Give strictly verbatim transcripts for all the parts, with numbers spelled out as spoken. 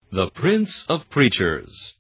The Prince of Preachers.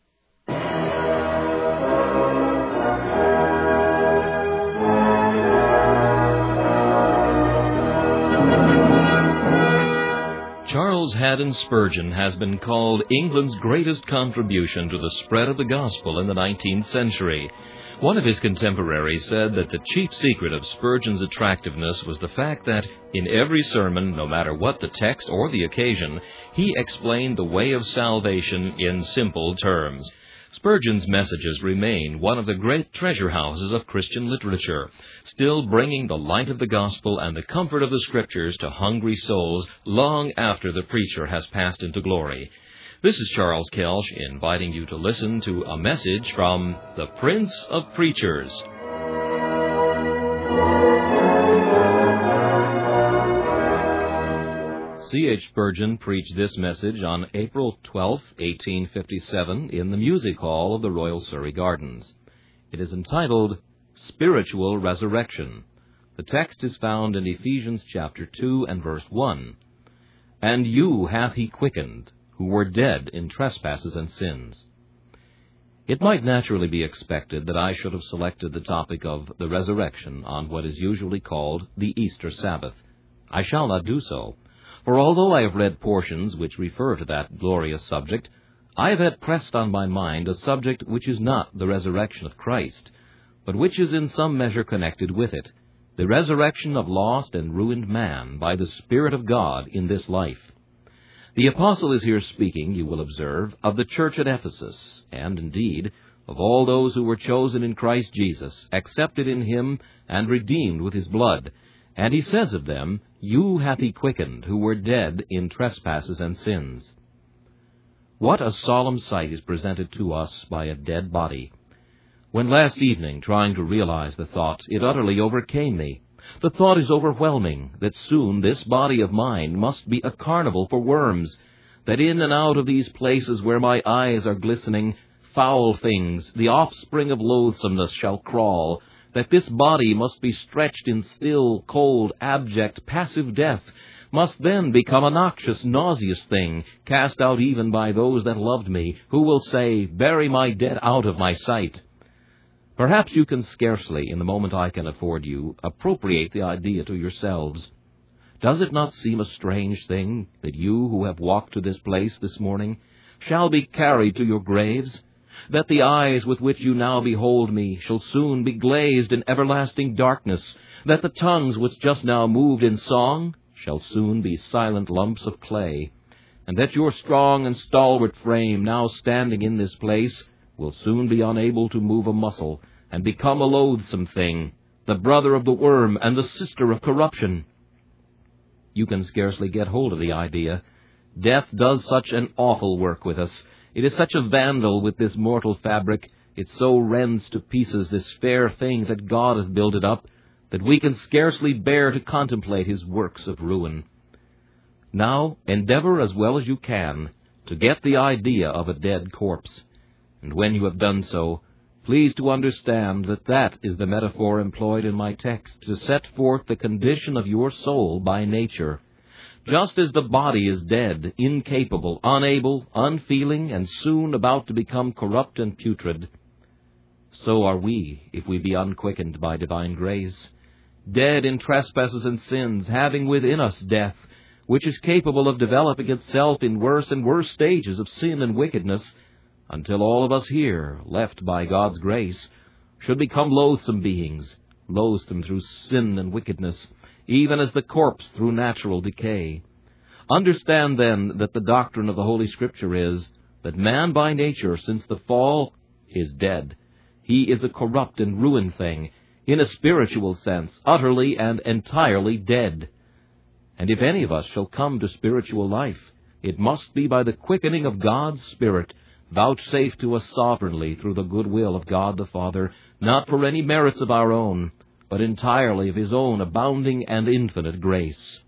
Charles Haddon Spurgeon has been called England's greatest contribution to the spread of the gospel in the nineteenth century. One of his contemporaries said that the chief secret of Spurgeon's attractiveness was the fact that, in every sermon, no matter what the text or the occasion, he explained the way of salvation in simple terms. Spurgeon's messages remain one of the great treasure houses of Christian literature, still bringing the light of the gospel and the comfort of the Scriptures to hungry souls long after the preacher has passed into glory. This is Charles Kelsch inviting you to listen to a message from the Prince of Preachers. C H Spurgeon preached this message on April twelfth, eighteen fifty-seven, in the Music Hall of the Royal Surrey Gardens. It is entitled, Spiritual Resurrection. The text is found in Ephesians chapter two and verse one. And you hath he quickened, who were dead in trespasses and sins. It might naturally be expected that I should have selected the topic of the resurrection on what is usually called the Easter Sabbath. I shall not do so, for although I have read portions which refer to that glorious subject, I have had pressed on my mind a subject which is not the resurrection of Christ, but which is in some measure connected with it, the resurrection of lost and ruined man by the Spirit of God in this life. The apostle is here speaking, you will observe, of the church at Ephesus, and indeed of all those who were chosen in Christ Jesus, accepted in him, and redeemed with his blood. And he says of them, You hath he quickened, who were dead in trespasses and sins. What a solemn sight is presented to us by a dead body. When last evening, trying to realize the thought, it utterly overcame me. The thought is overwhelming that soon this body of mine must be a carnival for worms, that in and out of these places where my eyes are glistening, foul things, the offspring of loathsomeness, shall crawl, that this body must be stretched in still, cold, abject, passive death, must then become a noxious, nauseous thing, cast out even by those that loved me, who will say, Bury my dead out of my sight. Perhaps you can scarcely, in the moment I can afford you, appropriate the idea to yourselves. Does it not seem a strange thing that you who have walked to this place this morning shall be carried to your graves, that the eyes with which you now behold me shall soon be glazed in everlasting darkness, that the tongues which just now moved in song shall soon be silent lumps of clay, and that your strong and stalwart frame now standing in this place will soon be unable to move a muscle, and become a loathsome thing, the brother of the worm and the sister of corruption. You can scarcely get hold of the idea. Death does such an awful work with us. It is such a vandal with this mortal fabric, it so rends to pieces this fair thing that God hath builded up, that we can scarcely bear to contemplate his works of ruin. Now, endeavor as well as you can to get the idea of a dead corpse. And when you have done so, please to understand that that is the metaphor employed in my text to set forth the condition of your soul by nature. Just as the body is dead, incapable, unable, unfeeling, and soon about to become corrupt and putrid, so are we, if we be unquickened by divine grace, dead in trespasses and sins, having within us death, which is capable of developing itself in worse and worse stages of sin and wickedness, until all of us here, left by God's grace, should become loathsome beings, loathsome through sin and wickedness, even as the corpse through natural decay. Understand, then, that the doctrine of the Holy Scripture is that man by nature, since the fall, is dead. He is a corrupt and ruined thing, in a spiritual sense, utterly and entirely dead. And if any of us shall come to spiritual life, it must be by the quickening of God's Spirit, vouchsafed to us sovereignly through the good will of God the Father, not for any merits of our own, but entirely of his own abounding and infinite grace.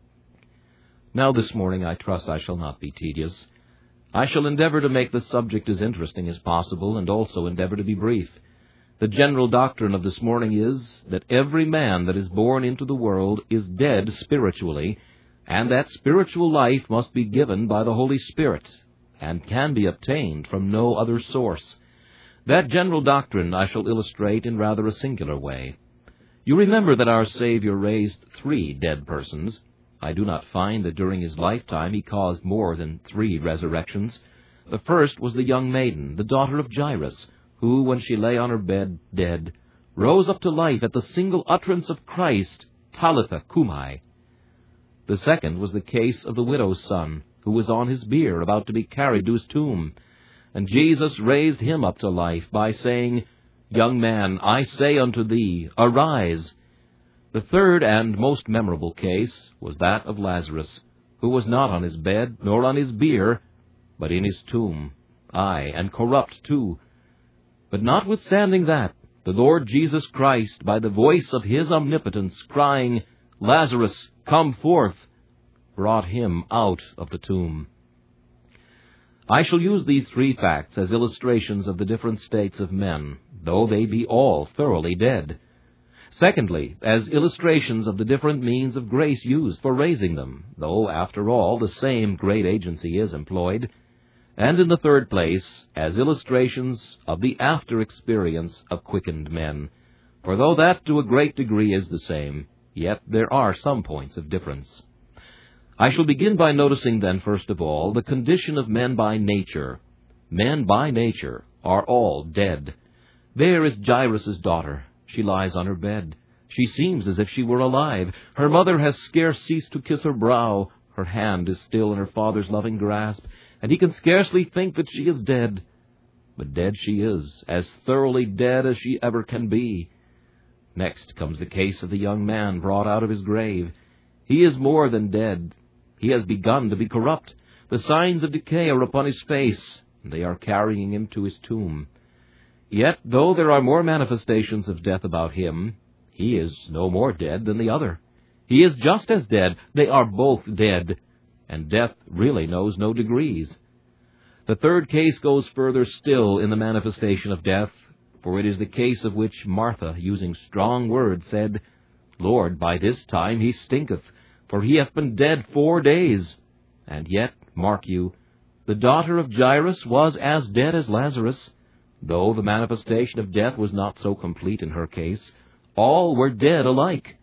Now this morning I trust I shall not be tedious. I shall endeavor to make the subject as interesting as possible, and also endeavor to be brief. The general doctrine of this morning is that every man that is born into the world is dead spiritually, and that spiritual life must be given by the Holy Spirit, and can be obtained from no other source. That general doctrine I shall illustrate in rather a singular way. You remember that our Savior raised three dead persons. I do not find that during his lifetime he caused more than three resurrections. The first was the young maiden, the daughter of Jairus, who, when she lay on her bed dead, rose up to life at the single utterance of Christ, Talitha cumi. The second was the case of the widow's son, who was on his bier, about to be carried to his tomb, and Jesus raised him up to life by saying, Young man, I say unto thee, arise. The third and most memorable case was that of Lazarus, who was not on his bed, nor on his bier, but in his tomb, aye, and corrupt too. But notwithstanding that, the Lord Jesus Christ, by the voice of his omnipotence, crying, Lazarus, come forth, brought him out of the tomb. I shall use these three facts as illustrations of the different states of men, though they be all thoroughly dead. Secondly, as illustrations of the different means of grace used for raising them, though, after all, the same great agency is employed. And in the third place, as illustrations of the after experience of quickened men, for though that to a great degree is the same, yet there are some points of difference. I shall begin by noticing then, first of all, the condition of men by nature. Men by nature are all dead. There is Jairus' daughter. She lies on her bed. She seems as if she were alive. Her mother has scarce ceased to kiss her brow. Her hand is still in her father's loving grasp, and he can scarcely think that she is dead. But dead she is, as thoroughly dead as she ever can be. Next comes the case of the young man brought out of his grave. He is more than dead. He has begun to be corrupt. The signs of decay are upon his face, and they are carrying him to his tomb. Yet, though there are more manifestations of death about him, he is no more dead than the other. He is just as dead. They are both dead, and death really knows no degrees. The third case goes further still in the manifestation of death, for it is the case of which Martha, using strong words, said, Lord, by this time he stinketh, for he hath been dead four days. And yet, mark you, the daughter of Jairus was as dead as Lazarus. Though the manifestation of death was not so complete in her case, all were dead alike.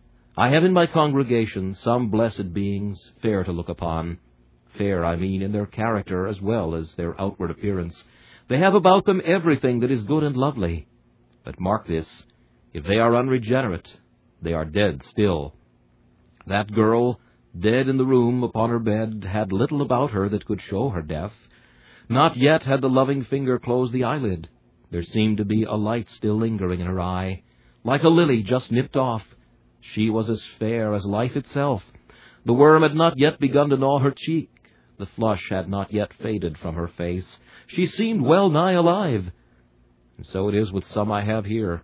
I have in my congregation some blessed beings fair to look upon. Fair, I mean, in their character as well as their outward appearance. They have about them everything that is good and lovely. But mark this, if they are unregenerate, they are dead still. That girl, dead in the room upon her bed, had little about her that could show her death. Not yet had the loving finger closed the eyelid. There seemed to be a light still lingering in her eye, like a lily just nipped off. She was as fair as life itself. The worm had not yet begun to gnaw her cheek. The flush had not yet faded from her face. She seemed well nigh alive. And so it is with some I have here.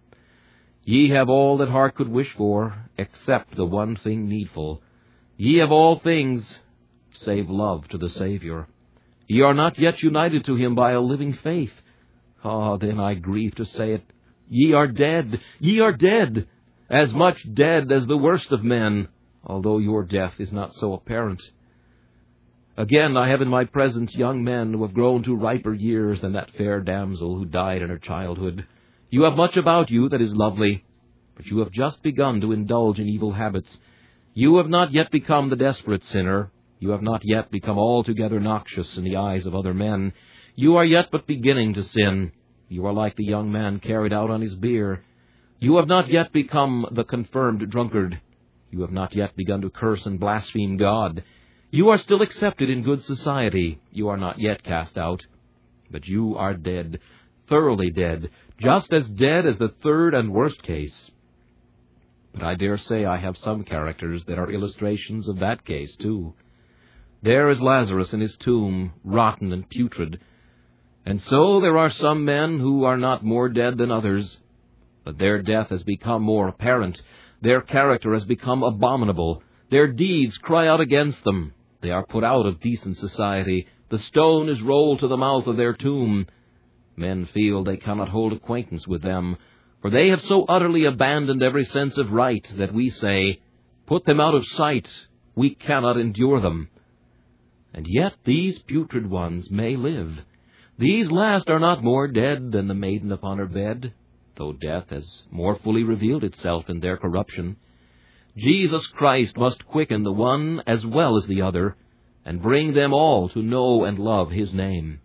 Ye have all that heart could wish for, except the one thing needful. Ye have all things, save love to the Savior. Ye are not yet united to him by a living faith. Ah, then I grieve to say it. Ye are dead. Ye are dead. As much dead as the worst of men, although your death is not so apparent. Again, I have in my presence young men who have grown to riper years than that fair damsel who died in her childhood. You have much about you that is lovely, but you have just begun to indulge in evil habits. You have not yet become the desperate sinner. You have not yet become altogether noxious in the eyes of other men. You are yet but beginning to sin. You are like the young man carried out on his bier. You have not yet become the confirmed drunkard. You have not yet begun to curse and blaspheme God. You are still accepted in good society. You are not yet cast out. But you are dead, thoroughly dead, just as dead as the third and worst case. But I dare say I have some characters that are illustrations of that case, too. There is Lazarus in his tomb, rotten and putrid. And so there are some men who are not more dead than others, but their death has become more apparent. Their character has become abominable. Their deeds cry out against them. They are put out of decent society. The stone is rolled to the mouth of their tomb. Men feel they cannot hold acquaintance with them, for they have so utterly abandoned every sense of right that we say, put them out of sight. We cannot endure them. and yet these putrid ones may live. These last are not more dead than the maiden upon her bed, though death has more fully revealed itself in their corruption. Jesus Christ must quicken the one as well as the other, and bring them all to know and love his name.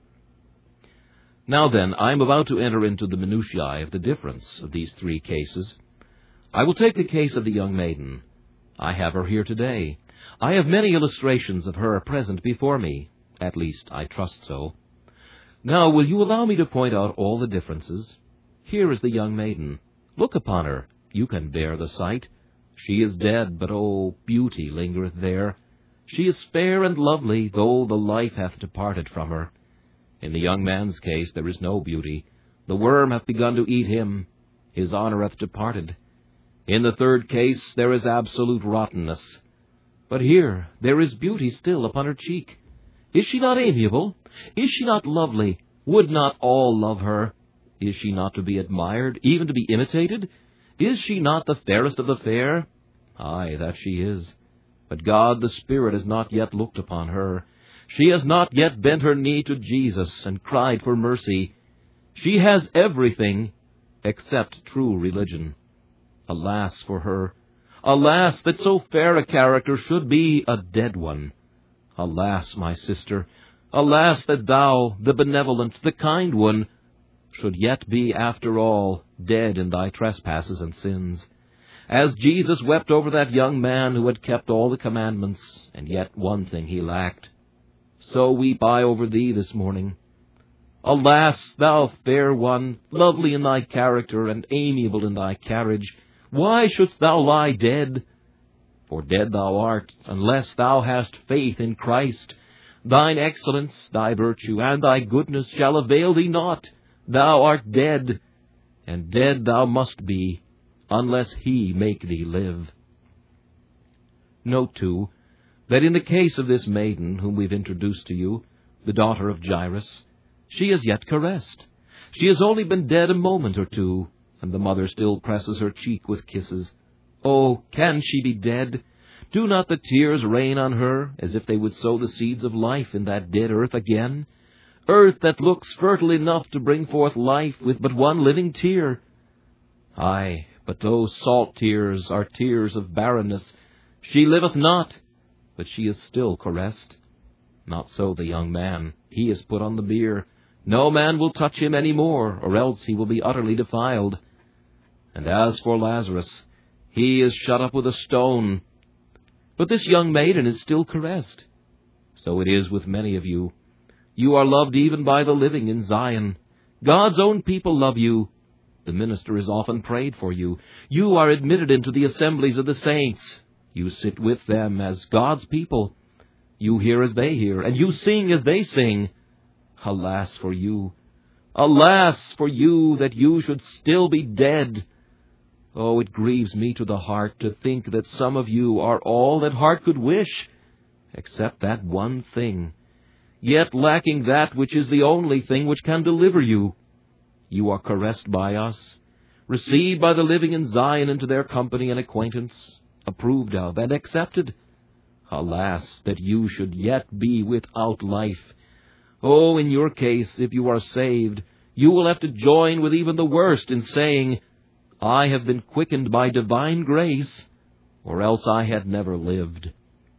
Now then, I am about to enter into the minutiae of the difference of these three cases. I will take the case of the young maiden. I have her here today. I have many illustrations of her present before me. At least, I trust so. Now, will you allow me to point out all the differences? Here is the young maiden. Look upon her. You can bear the sight. She is dead, but oh, beauty lingereth there. She is fair and lovely, though the life hath departed from her. In the young man's case there is no beauty. The worm hath begun to eat him. His honour hath departed. In the third case there is absolute rottenness. But here there is beauty still upon her cheek. Is she not amiable? Is she not lovely? Would not all love her? Is she not to be admired, even to be imitated? Is she not the fairest of the fair? Aye, that she is. But God the Spirit has not yet looked upon her. She has not yet bent her knee to Jesus and cried for mercy. She has everything except true religion. Alas for her! Alas, that so fair a character should be a dead one! Alas, my sister! Alas, that thou, the benevolent, the kind one, should yet be, after all, dead in thy trespasses and sins. As Jesus wept over that young man who had kept all the commandments, and yet one thing he lacked, so weep I over thee this morning. Alas, thou fair one, lovely in thy character and amiable in thy carriage, why shouldst thou lie dead? For dead thou art, unless thou hast faith in Christ. Thine excellence, thy virtue, and thy goodness shall avail thee not. Thou art dead, and dead thou must be, unless he make thee live. Note, too, that in the case of this maiden whom we've introduced to you, the daughter of Jairus, she is yet caressed. She has only been dead a moment or two, and the mother still presses her cheek with kisses. Oh, can she be dead? Do not the tears rain on her, as if they would sow the seeds of life in that dead earth again? Earth that looks fertile enough to bring forth life with but one living tear. Aye, but those salt tears are tears of barrenness. She liveth not, but she is still caressed. Not so the young man. He is put on the bier. No man will touch him any more, or else he will be utterly defiled. And as for Lazarus, he is shut up with a stone. But this young maiden is still caressed. So it is with many of you. You are loved even by the living in Zion. God's own people love you. The minister is often prayed for you. You are admitted into the assemblies of the saints. You sit with them as God's people. You hear as they hear, and you sing as they sing. Alas for you! Alas for you that you should still be dead! Oh, it grieves me to the heart to think that some of you are all that heart could wish, except that one thing, yet lacking that which is the only thing which can deliver you. You are caressed by us, received by the living in Zion into their company and acquaintance, approved of and accepted. Alas, that you should yet be without life. Oh, in your case, if you are saved, you will have to join with even the worst in saying, I have been quickened by divine grace, or else I had never lived.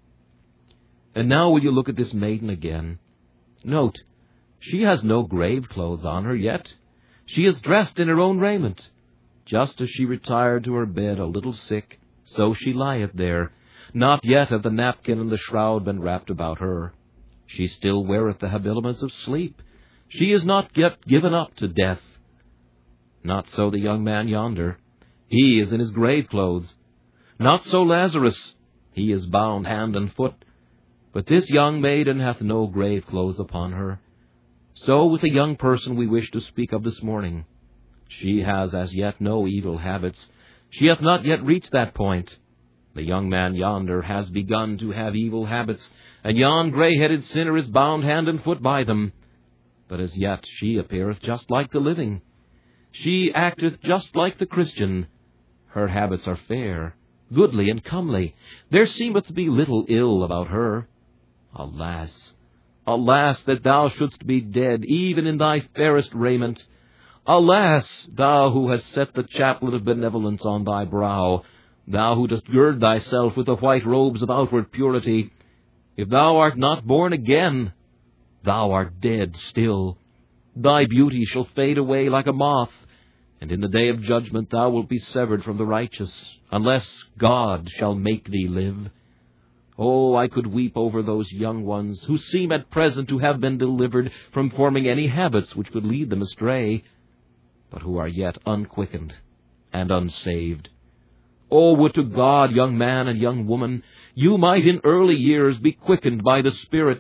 And now will you look at this maiden again? Note, she has no grave clothes on her yet. She is dressed in her own raiment. Just as she retired to her bed a little sick, so she lieth there. Not yet have the napkin and the shroud been wrapped about her. She still weareth the habiliments of sleep. She is not yet given up to death. Not so the young man yonder. He is in his grave clothes. Not so Lazarus. He is bound hand and foot. But this young maiden hath no grave clothes upon her. So with the young person we wish to speak of this morning. She has as yet no evil habits. She hath not yet reached that point. The young man yonder has begun to have evil habits, and yon grey-headed sinner is bound hand and foot by them. But as yet she appeareth just like the living. She acteth just like the Christian. Her habits are fair, goodly, and comely. There seemeth to be little ill about her. Alas, Alas, that thou shouldst be dead, even in thy fairest raiment! Alas, thou who hast set the chaplet of benevolence on thy brow, thou who dost gird thyself with the white robes of outward purity! If thou art not born again, thou art dead still. Thy beauty shall fade away like a moth, and in the day of judgment thou wilt be severed from the righteous, unless God shall make thee live. Oh, I could weep over those young ones who seem at present to have been delivered from forming any habits which could lead them astray, but who are yet unquickened and unsaved. Oh, would to God, young man and young woman, you might in early years be quickened by the Spirit.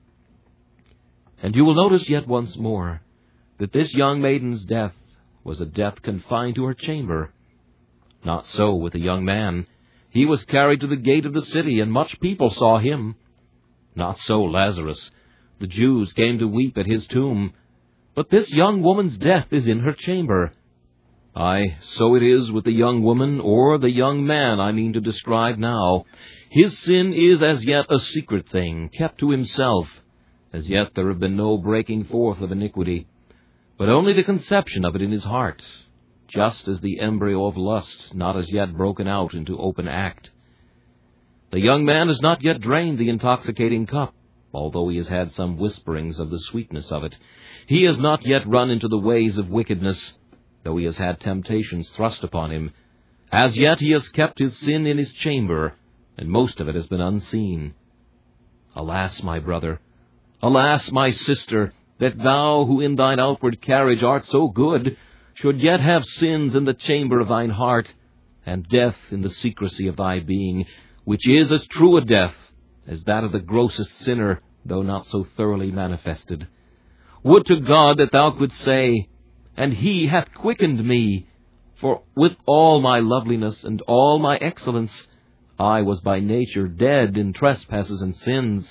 And you will notice yet once more that this young maiden's death was a death confined to her chamber. Not so with the young man. He was carried to the gate of the city, and much people saw him. Not so Lazarus. The Jews came to weep at his tomb. But this young woman's death is in her chamber. Aye, so it is with the young woman, or the young man I mean to describe now. His sin is as yet a secret thing, kept to himself. As yet there have been no breaking forth of iniquity, but only the conception of it in his heart, just as the embryo of lust, not as yet broken out into open act. The young man has not yet drained the intoxicating cup, although he has had some whisperings of the sweetness of it. He has not yet run into the ways of wickedness, though he has had temptations thrust upon him. As yet he has kept his sin in his chamber, and most of it has been unseen. Alas, my brother, alas, my sister, that thou, who in thine outward carriage art so good, should yet have sins in the chamber of thine heart, and death in the secrecy of thy being, which is as true a death as that of the grossest sinner, though not so thoroughly manifested. Would to God that thou couldst say, and he hath quickened me, for with all my loveliness and all my excellence, I was by nature dead in trespasses and sins.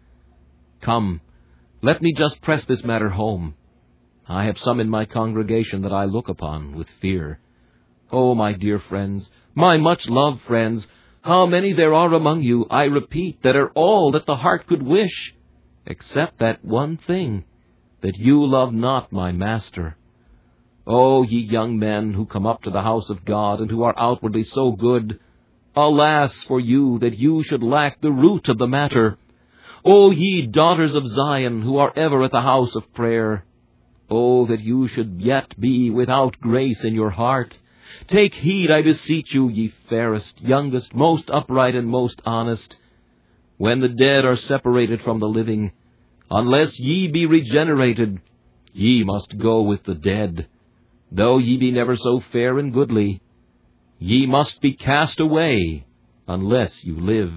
Come, let me just press this matter home. I have some in my congregation that I look upon with fear. Oh, my dear friends, my much-loved friends, how many there are among you, I repeat, that are all that the heart could wish, except that one thing, that you love not my Master. Oh, ye young men who come up to the house of God, and who are outwardly so good, alas for you that you should lack the root of the matter. O ye daughters of Zion, who are ever at the house of prayer, oh, that you should yet be without grace in your heart. Take heed, I beseech you, ye fairest, youngest, most upright, and most honest. When the dead are separated from the living, unless ye be regenerated, ye must go with the dead. Though ye be never so fair and goodly, ye must be cast away, unless you live.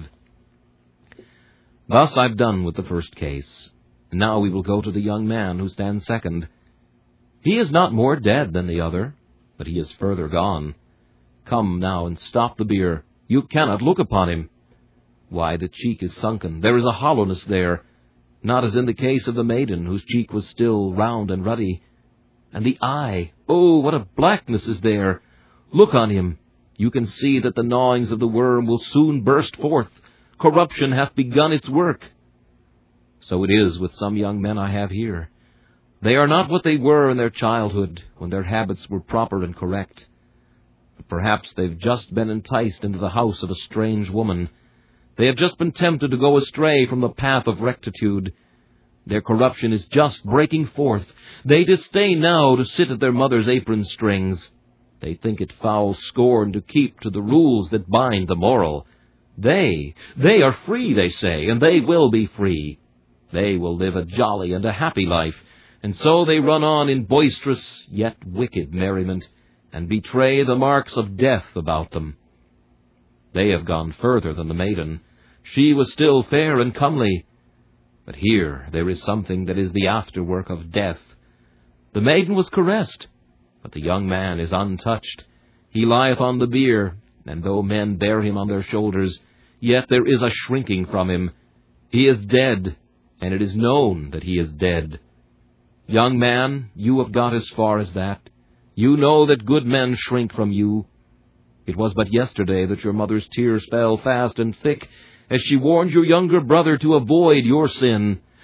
Thus I've done with the first case. Now we will go to the young man who stands second. He is not more dead than the other, but he is further gone. Come now and stop the bier. You cannot look upon him. Why, the cheek is sunken. There is a hollowness there, not as in the case of the maiden, whose cheek was still round and ruddy. And the eye, oh, what a blackness is there! Look on him. You can see that the gnawings of the worm will soon burst forth. Corruption hath begun its work. So it is with some young men I have here. They are not what they were in their childhood, when their habits were proper and correct. But perhaps they've just been enticed into the house of a strange woman. They have just been tempted to go astray from the path of rectitude. Their corruption is just breaking forth. They disdain now to sit at their mother's apron strings. They think it foul scorn to keep to the rules that bind the moral. They, they are free, they say, and they will be free. They will live a jolly and a happy life, and so they run on in boisterous yet wicked merriment, and betray the marks of death about them. They have gone further than the maiden. She was still fair and comely, but here there is something that is the afterwork of death. The maiden was caressed, but the young man is untouched. He lieth on the bier, and though men bear him on their shoulders, yet there is a shrinking from him. He is dead, and it is known that he is dead. Young man, you have got as far as that. You know that good men shrink from you. It was but yesterday that your mother's tears fell fast and thick, as she warned your younger brother to avoid your sin.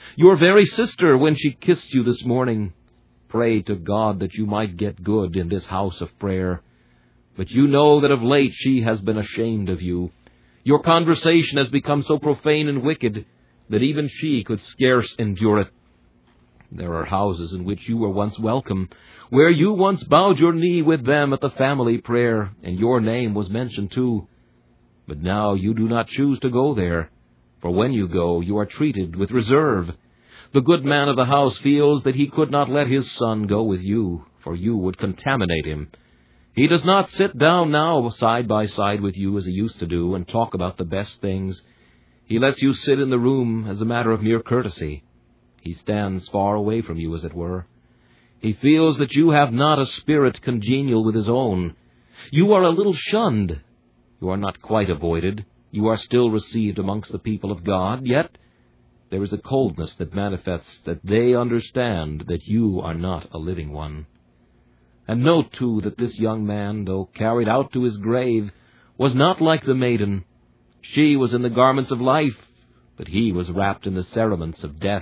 your very sister, when she kissed you this morning. Pray to God that you might get good in this house of prayer. But you know that of late she has been ashamed of you. Your conversation has become so profane and wicked that even she could scarce endure it. There are houses in which you were once welcome, where you once bowed your knee with them at the family prayer, and your name was mentioned too. But now you do not choose to go there, for when you go, you are treated with reserve. The good man of the house feels that he could not let his son go with you, for you would contaminate him. He does not sit down now side by side with you as he used to do and talk about the best things. He lets you sit in the room as a matter of mere courtesy. He stands far away from you, as it were. He feels that you have not a spirit congenial with his own. You are a little shunned. You are not quite avoided. You are still received amongst the people of God, yet there is a coldness that manifests that they understand that you are not a living one. And note, too, that this young man, though carried out to his grave, was not like the maiden. She was in the garments of life, but he was wrapped in the cerements of death.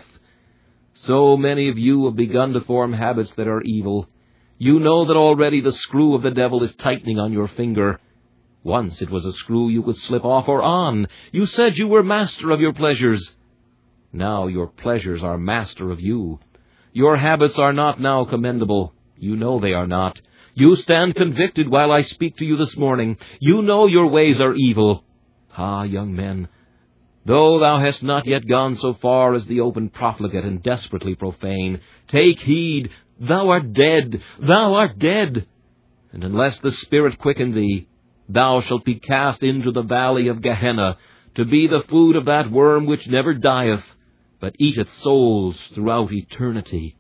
So many of you have begun to form habits that are evil. You know that already the screw of the devil is tightening on your finger. Once it was a screw you could slip off or on. You said you were master of your pleasures. Now your pleasures are master of you. Your habits are not now commendable. You know they are not. You stand convicted while I speak to you this morning. You know your ways are evil. Ah, young men, though thou hast not yet gone so far as the open profligate and desperately profane, take heed, thou art dead, thou art dead. And unless the Spirit quicken thee, thou shalt be cast into the valley of Gehenna, to be the food of that worm which never dieth, but eateth souls throughout eternity.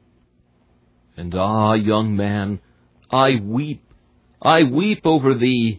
And ah, young man, I weep, I weep over thee.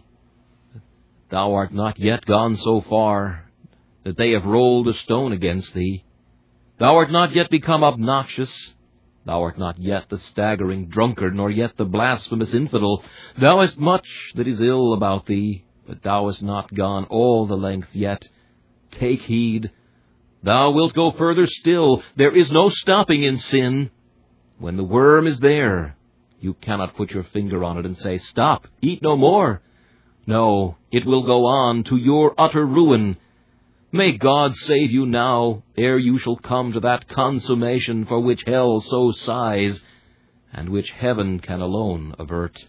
Thou art not yet gone so far that they have rolled a stone against thee. Thou art not yet become obnoxious. Thou art not yet the staggering drunkard, nor yet the blasphemous infidel. Thou hast much that is ill about thee, but thou hast not gone all the length yet. Take heed. Thou wilt go further still. There is no stopping in sin. When the worm is there, you cannot put your finger on it and say, "Stop, eat no more." No, it will go on to your utter ruin. May God save you now, ere you shall come to that consummation for which hell so sighs, and which heaven can alone avert.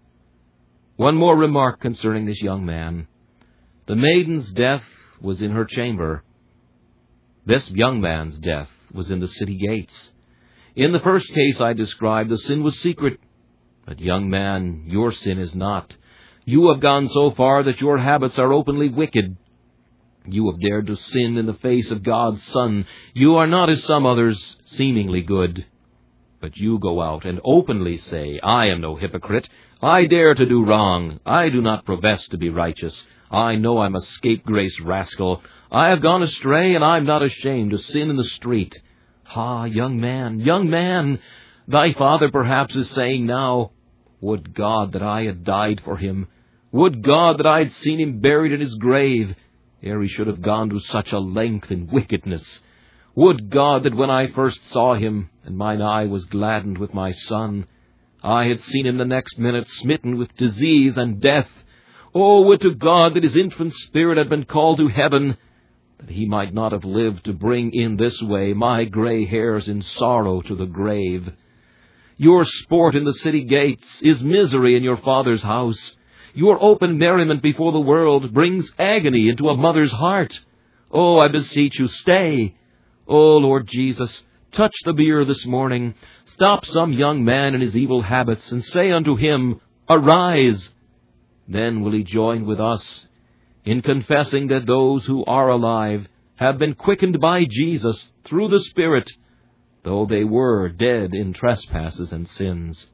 One more remark concerning this young man. The maiden's death was in her chamber. This young man's death was in the city gates. In the first case I described, the sin was secret. But, young man, your sin is not. You have gone so far that your habits are openly wicked. You have dared to sin in the face of God's Son. You are not as some others, seemingly good. But you go out and openly say, "I am no hypocrite. I dare to do wrong. I do not profess to be righteous. I know I'm a scapegrace rascal. I have gone astray, and I'm not ashamed to sin in the street." Ah, young man, young man, thy father perhaps is saying now, "Would God that I had died for him. Would God that I had seen him buried in his grave, ere he should have gone to such a length in wickedness. Would God that when I first saw him, and mine eye was gladdened with my son, I had seen him the next minute smitten with disease and death. Oh, would to God that his infant spirit had been called to heaven, that he might not have lived to bring in this way my gray hairs in sorrow to the grave. Your sport in the city gates is misery in your father's house. Your open merriment before the world brings agony into a mother's heart. Oh, I beseech you, stay. Oh, Lord Jesus, touch the bier this morning. Stop some young man in his evil habits, and say unto him, "Arise." Then will he join with us in confessing that those who are alive have been quickened by Jesus through the Spirit, though they were dead in trespasses and sins.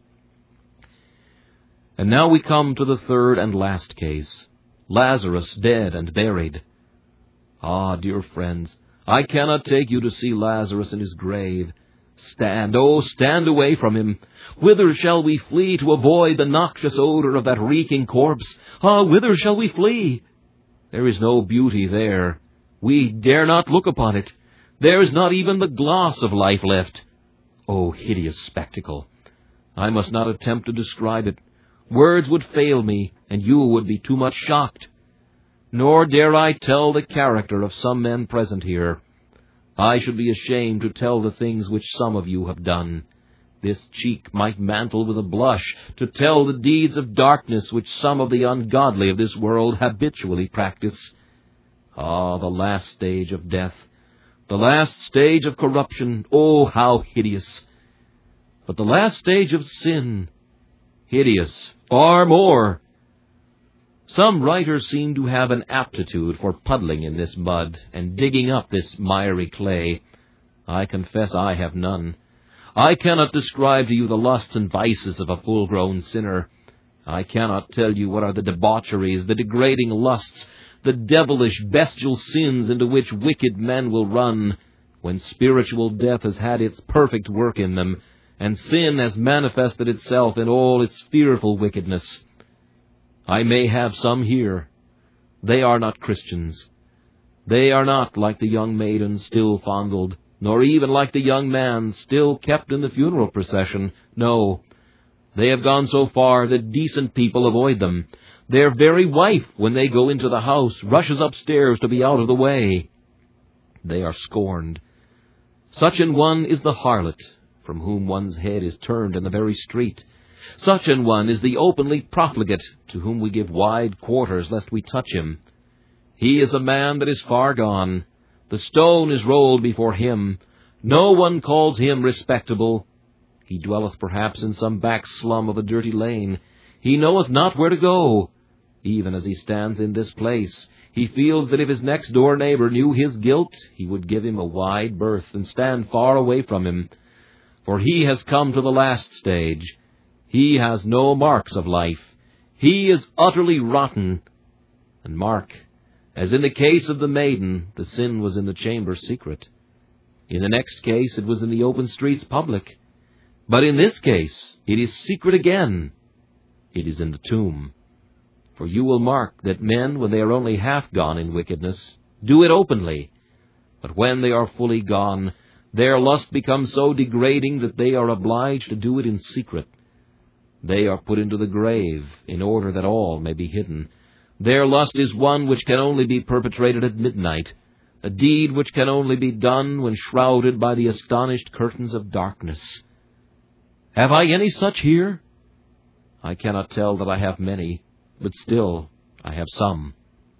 And now we come to the third and last case, Lazarus dead and buried. Ah, dear friends, I cannot take you to see Lazarus in his grave. Stand, oh, stand away from him. Whither shall we flee to avoid the noxious odor of that reeking corpse? Ah, whither shall we flee? There is no beauty there. We dare not look upon it. There is not even the gloss of life left. Oh, hideous spectacle! I must not attempt to describe it. Words would fail me, and you would be too much shocked. Nor dare I tell the character of some men present here. I should be ashamed to tell the things which some of you have done. This cheek might mantle with a blush to tell the deeds of darkness which some of the ungodly of this world habitually practice. Ah, the last stage of death, the last stage of corruption, oh, how hideous! But the last stage of sin, hideous far more. Some writers seem to have an aptitude for puddling in this mud and digging up this miry clay. I confess I have none. I cannot describe to you the lusts and vices of a full-grown sinner. I cannot tell you what are the debaucheries, the degrading lusts, the devilish, bestial sins into which wicked men will run when spiritual death has had its perfect work in them, and sin has manifested itself in all its fearful wickedness. I may have some here. They are not Christians. They are not like the young maiden still fondled, nor even like the young man still kept in the funeral procession. No, they have gone so far that decent people avoid them. Their very wife, when they go into the house, rushes upstairs to be out of the way. They are scorned. Such an one is the harlot, from whom one's head is turned in the very street. Such an one is the openly profligate, to whom we give wide quarters lest we touch him. He is a man that is far gone. The stone is rolled before him. No one calls him respectable. He dwelleth perhaps in some back slum of a dirty lane. He knoweth not where to go. Even as he stands in this place, he feels that if his next-door neighbor knew his guilt, he would give him a wide berth and stand far away from him. For he has come to the last stage. He has no marks of life. He is utterly rotten. And mark, as in the case of the maiden, the sin was in the chamber secret. In the next case, it was in the open streets public. But in this case, it is secret again. It is in the tomb. For you will mark that men, when they are only half gone in wickedness, do it openly. But when they are fully gone, their lust becomes so degrading that they are obliged to do it in secret. They are put into the grave in order that all may be hidden. Their lust is one which can only be perpetrated at midnight, a deed which can only be done when shrouded by the astonished curtains of darkness. Have I any such here? I cannot tell that I have many, but still I have some.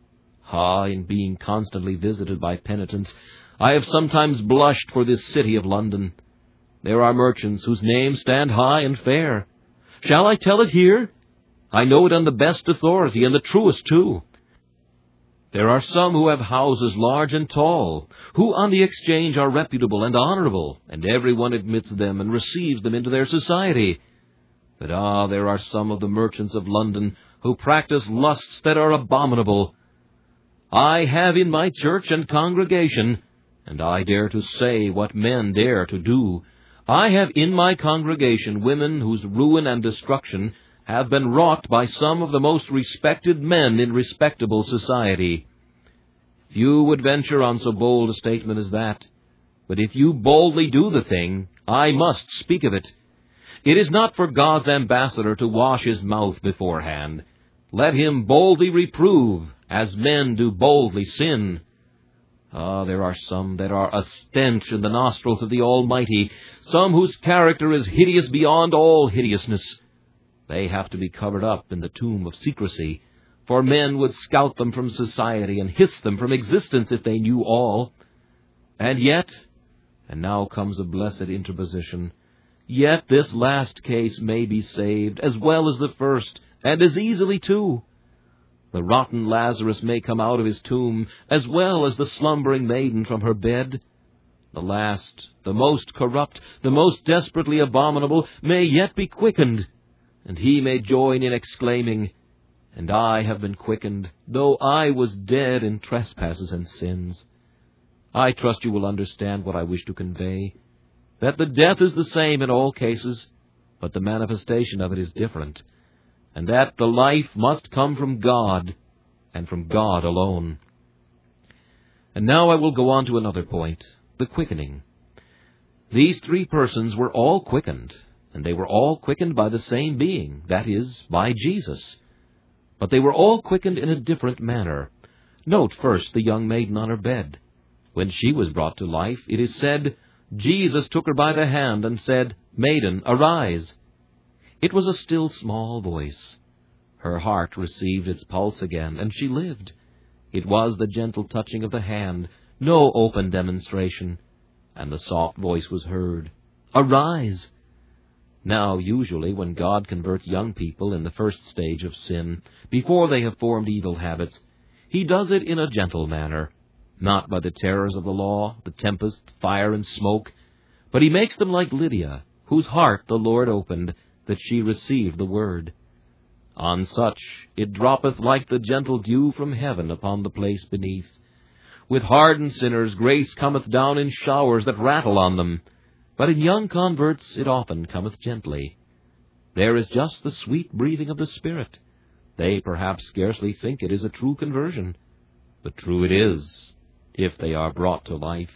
Ah, in being constantly visited by penitents, I have sometimes blushed for this city of London. There are merchants whose names stand high and fair. Shall I tell it here? I know it on the best authority, and the truest too. There are some who have houses large and tall, who on the exchange are reputable and honorable, and every one admits them and receives them into their society. But ah, there are some of the merchants of London who practice lusts that are abominable. I have in my church and congregation, and I dare to say what men dare to do, I have in my congregation women whose ruin and destruction have been wrought by some of the most respected men in respectable society. Few would venture on so bold a statement as that, but if you boldly do the thing, I must speak of it. It is not for God's ambassador to wash his mouth beforehand. Let him boldly reprove, as men do boldly sin. Ah, there are some that are a stench in the nostrils of the Almighty, some whose character is hideous beyond all hideousness. They have to be covered up in the tomb of secrecy, for men would scout them from society and hiss them from existence if they knew all. And yet, and now comes a blessed interposition, yet this last case may be saved as well as the first, and as easily too. The rotten Lazarus may come out of his tomb, as well as the slumbering maiden from her bed. The last, the most corrupt, the most desperately abominable, may yet be quickened, and he may join in exclaiming, "And I have been quickened, though I was dead in trespasses and sins." I trust you will understand what I wish to convey, that the death is the same in all cases, but the manifestation of it is different, and that the life must come from God, and from God alone. And now I will go on to another point, the quickening. These three persons were all quickened, and they were all quickened by the same being, that is, by Jesus. But they were all quickened in a different manner. Note first the young maiden on her bed. When she was brought to life, it is said, Jesus took her by the hand and said, Maiden, arise. It was a still small voice. Her heart received its pulse again, and she lived. It was the gentle touching of the hand, no open demonstration, and the soft voice was heard, Arise! Now, usually, when God converts young people in the first stage of sin, before they have formed evil habits, He does it in a gentle manner, not by the terrors of the law, the tempest, fire, and smoke, but He makes them like Lydia, whose heart the Lord opened, that she received the word. On such it droppeth like the gentle dew from heaven upon the place beneath. With hardened sinners grace cometh down in showers that rattle on them, but in young converts it often cometh gently. There is just the sweet breathing of the Spirit. They perhaps scarcely think it is a true conversion, but true it is, if they are brought to life.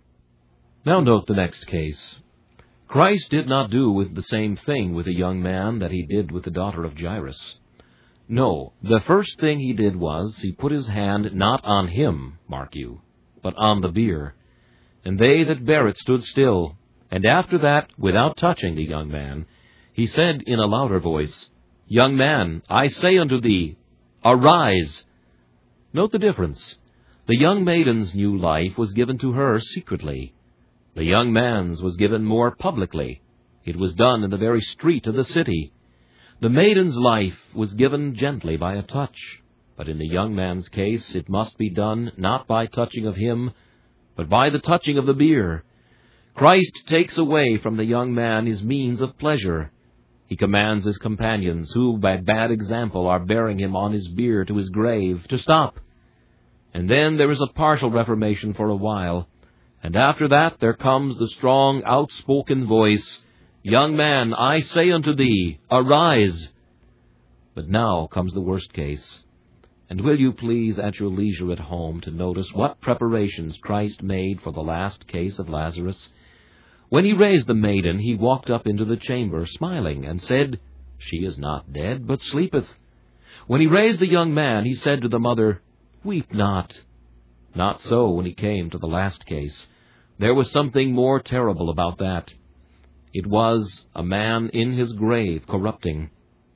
Now note the next case. Christ did not do with the same thing with the young man that He did with the daughter of Jairus. No, the first thing He did was, He put His hand not on him, mark you, but on the bier. And they that bare it stood still. And after that, without touching the young man, He said in a louder voice, Young man, I say unto thee, arise. Note the difference. The young maiden's new life was given to her secretly. The young man's was given more publicly. It was done in the very street of the city. The maiden's life was given gently by a touch, but in the young man's case it must be done not by touching of him, but by the touching of the bier. Christ takes away from the young man his means of pleasure. He commands His companions, who by bad example are bearing him on his bier to his grave, to stop. And then there is a partial reformation for a while, and after that there comes the strong, outspoken voice, Young man, I say unto thee, arise. But now comes the worst case. And will you please, at your leisure at home, to notice what preparations Christ made for the last case of Lazarus? When He raised the maiden, He walked up into the chamber, smiling, and said, She is not dead, but sleepeth. When He raised the young man, He said to the mother, Weep not. Not so when He came to the last case. There was something more terrible about that. It was a man in his grave corrupting.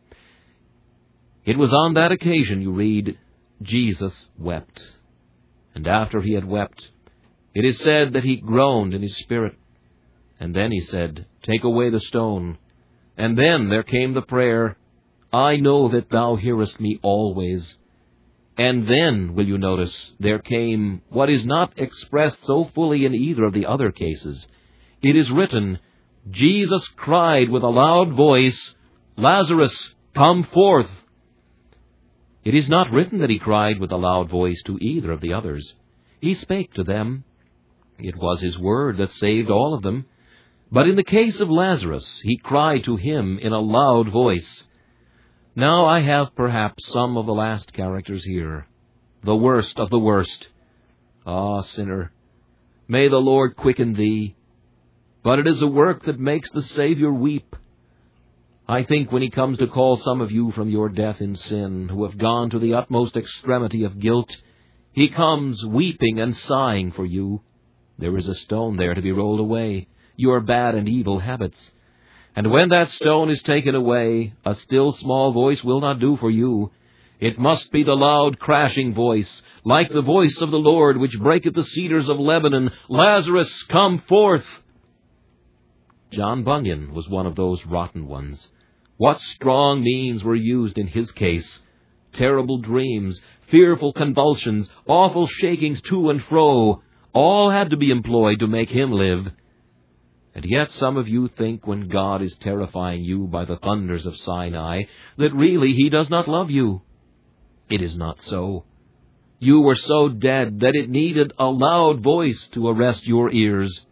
It was on that occasion, you read, Jesus wept. And after He had wept, it is said that He groaned in His spirit. And then He said, Take away the stone. And then there came the prayer, I know that Thou hearest me always. And then, will you notice, there came what is not expressed so fully in either of the other cases. It is written, Jesus cried with a loud voice, Lazarus, come forth. It is not written that He cried with a loud voice to either of the others. He spake to them. It was His word that saved all of them. But in the case of Lazarus, He cried to Him in a loud voice. Now I have perhaps some of the last characters here, the worst of the worst. Ah, sinner, may the Lord quicken thee. But it is a work that makes the Savior weep. I think when He comes to call some of you from your death in sin, who have gone to the utmost extremity of guilt, He comes weeping and sighing for you. There is a stone there to be rolled away, your bad and evil habits. And when that stone is taken away, a still small voice will not do for you. It must be the loud crashing voice, like the voice of the Lord, which breaketh the cedars of Lebanon, Lazarus, come forth. John Bunyan was one of those rotten ones. What strong means were used in his case? Terrible dreams, fearful convulsions, awful shakings to and fro, all had to be employed to make him live. And yet some of you think when God is terrifying you by the thunders of Sinai, that really He does not love you. It is not so. You were so dead that it needed a loud voice to arrest your ears.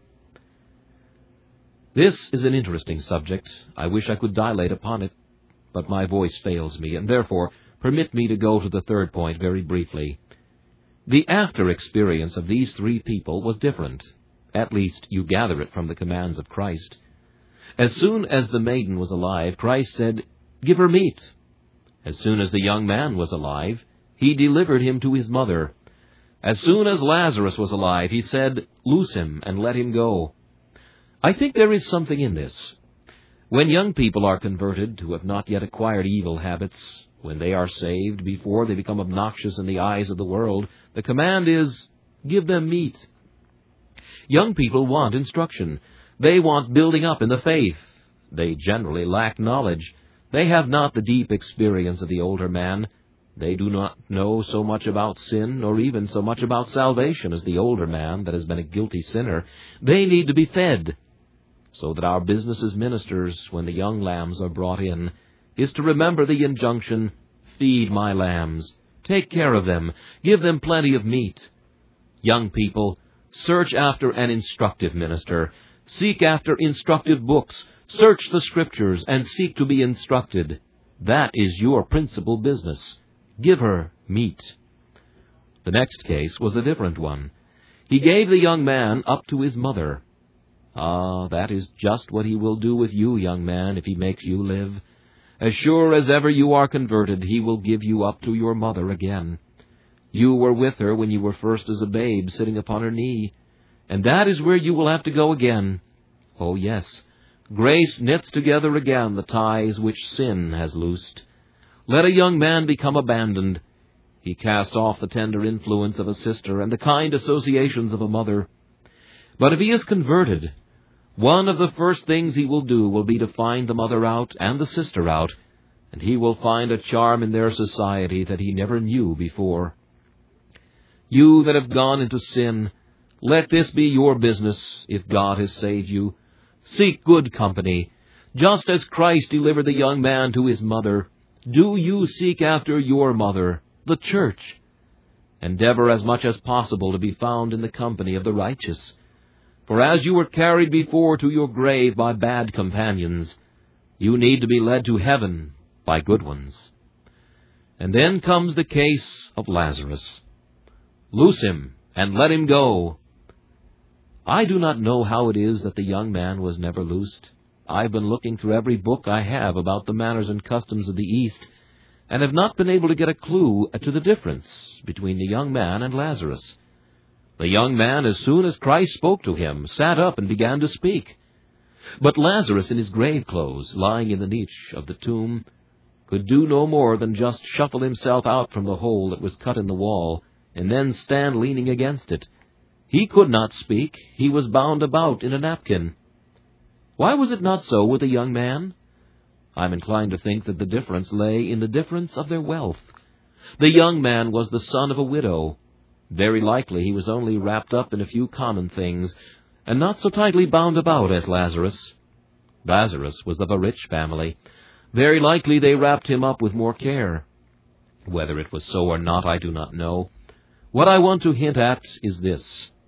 This is an interesting subject. I wish I could dilate upon it, but my voice fails me, and therefore permit me to go to the third point very briefly. The after experience of these three people was different. At least, you gather it from the commands of Christ. As soon as the maiden was alive, Christ said, "Give her meat." As soon as the young man was alive, he delivered him to his mother. As soon as Lazarus was alive, he said, "Loose him and let him go." I think there is something in this. When young people are converted who have not yet acquired evil habits, when they are saved before they become obnoxious in the eyes of the world, the command is, give them meat. Young people want instruction. They want building up in the faith. They generally lack knowledge. They have not the deep experience of the older man. They do not know so much about sin or even so much about salvation as the older man that has been a guilty sinner. They need to be fed. So that our business as ministers, when the young lambs are brought in, is to remember the injunction, feed my lambs, take care of them, give them plenty of meat. Young people, search after an instructive minister, seek after instructive books, search the Scriptures, and seek to be instructed. That is your principal business. Give her meat. The next case was a different one. He gave the young man up to his mother. Ah, that is just what he will do with you, young man, if he makes you live. As sure as ever you are converted, he will give you up to your mother again. You were with her when you were first as a babe, sitting upon her knee, and that is where you will have to go again. Oh, yes, grace knits together again the ties which sin has loosed. Let a young man become abandoned. He casts off the tender influence of a sister and the kind associations of a mother. But if he is converted, one of the first things he will do will be to find the mother out and the sister out, and he will find a charm in their society that he never knew before. You that have gone into sin, let this be your business if God has saved you. Seek good company. Just as Christ delivered the young man to his mother, do you seek after your mother, the church. Endeavor as much as possible to be found in the company of the righteous. For as you were carried before to your grave by bad companions, you need to be led to heaven by good ones. And then comes the case of Lazarus. Loose him and let him go. I do not know how it is that the young man was never loosed. I've been looking through every book I have about the manners and customs of the East, and have not been able to get a clue to the difference between the young man and Lazarus. The young man, as soon as Christ spoke to him, sat up and began to speak. But Lazarus, in his grave clothes, lying in the niche of the tomb, could do no more than just shuffle himself out from the hole that was cut in the wall, and then stand leaning against it. He could not speak. He was bound about in a napkin. Why was it not so with the young man? I'm inclined to think that the difference lay in the difference of their wealth. The young man was the son of a widow. Very likely he was only wrapped up in a few common things, and not so tightly bound about as Lazarus. Lazarus was of a rich family. Very likely they wrapped him up with more care. Whether it was so or not, I do not know. What I want to hint at is this.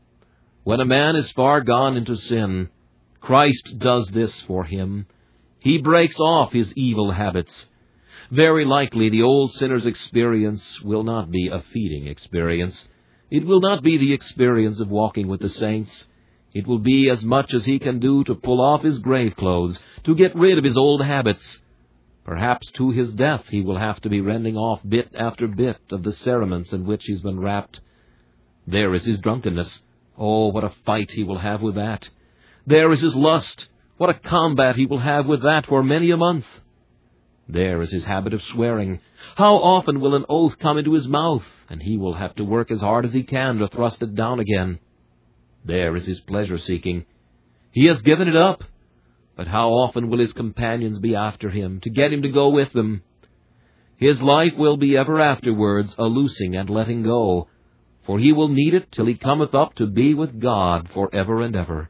When a man is far gone into sin, Christ does this for him. He breaks off his evil habits. Very likely the old sinner's experience will not be a feeding experience. It will not be the experience of walking with the saints. It will be as much as he can do to pull off his grave clothes, to get rid of his old habits. Perhaps to his death he will have to be rending off bit after bit of the cerements in which he's been wrapped. There is his drunkenness. Oh, what a fight he will have with that. There is his lust. What a combat he will have with that for many a month. There is his habit of swearing. How often will an oath come into his mouth, and he will have to work as hard as he can to thrust it down again. There is his pleasure-seeking. He has given it up, but how often will his companions be after him, to get him to go with them? His life will be ever afterwards a loosing and letting go, for he will need it till he cometh up to be with God for ever and ever.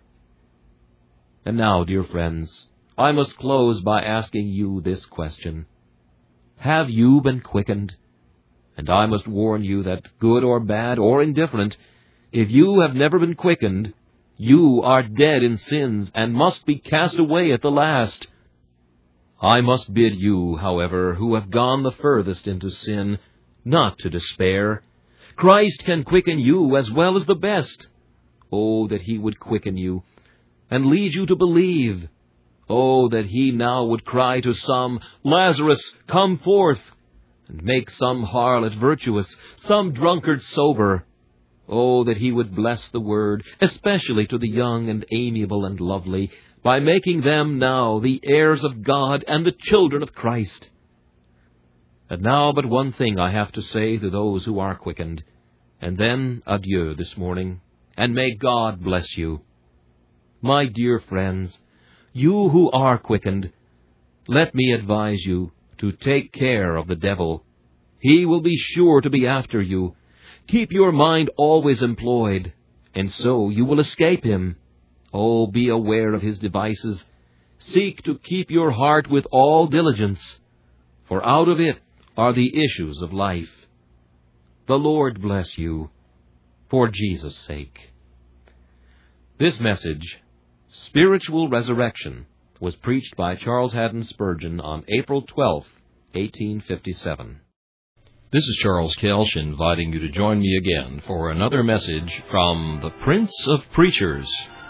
And now, dear friends, I must close by asking you this question. Have you been quickened? And I must warn you that, good or bad or indifferent, if you have never been quickened, you are dead in sins and must be cast away at the last. I must bid you, however, who have gone the furthest into sin, not to despair. Christ can quicken you as well as the best. Oh, that he would quicken you, and lead you to believe. Oh, that he now would cry to some, Lazarus, come forth, and make some harlot virtuous, some drunkard sober. Oh, that he would bless the word, especially to the young and amiable and lovely, by making them now the heirs of God and the children of Christ. And now but one thing I have to say to those who are quickened, and then adieu this morning, and may God bless you. My dear friends, you who are quickened, let me advise you to take care of the devil. He will be sure to be after you. Keep your mind always employed, and so you will escape him. Oh, be aware of his devices. Seek to keep your heart with all diligence, for out of it are the issues of life. The Lord bless you, for Jesus' sake. This message, Spiritual Resurrection, was preached by Charles Haddon Spurgeon on April twelfth, eighteen fifty-seven. This is Charles Kelsch inviting you to join me again for another message from the Prince of Preachers,